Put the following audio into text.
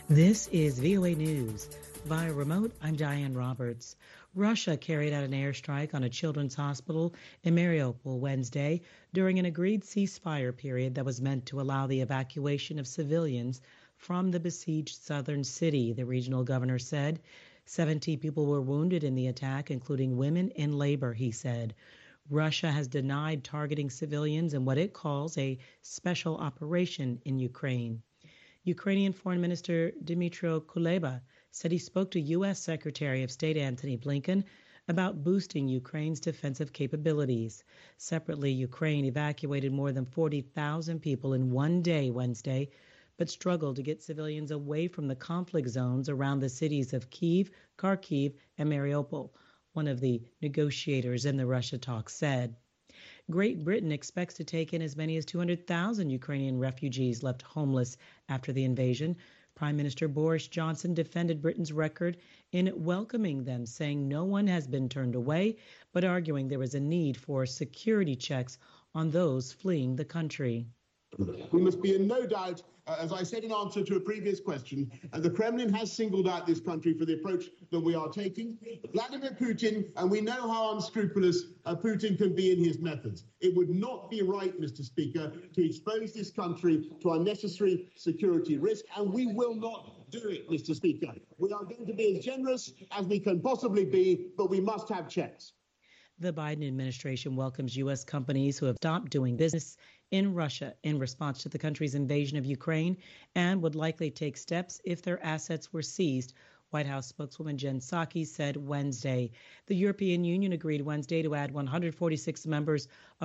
This is VOA News. Via remote, I'm Diane Roberts. Russia carried out an airstrike on a children's hospital in Mariupol Wednesday during an agreed ceasefire period that was meant to allow the evacuation of civilians from the besieged southern city, the regional governor said. 70 people were wounded in the attack, including women in labor, he said. Russia has denied targeting civilians in what it calls a special operation in Ukraine. Ukrainian Foreign Minister Dmytro Kuleba said he spoke to U.S. Secretary of State Antony Blinken about boosting Ukraine's defensive capabilities. Separately, Ukraine evacuated more than 40,000 people in one day Wednesday, but struggled to get civilians away from the conflict zones around the cities of Kyiv, Kharkiv, and Mariupol, one of the negotiators in the Russia talks said. Great Britain expects to take in as many as 200,000 Ukrainian refugees left homeless after the invasion. Prime Minister Boris Johnson defended Britain's record in welcoming them, saying no one has been turned away, but arguing there is a need for security checks on those fleeing the country. We must be in no doubt, as I said in answer to a previous question, the Kremlin has singled out this country for the approach that we are taking. Vladimir Putin, and we know how unscrupulous Putin can be in his methods. It would not be right, Mr. Speaker, to expose this country to unnecessary security risk, and we will not do it, Mr. Speaker. We are going to be as generous as we can possibly be, but we must have checks. The Biden administration welcomes U.S. companies who have stopped doing business in Russia in response to the country's invasion of Ukraine and would likely take steps if their assets were seized, White House spokeswoman Jen Psaki said Wednesday. The European Union agreed Wednesday to add 146 members of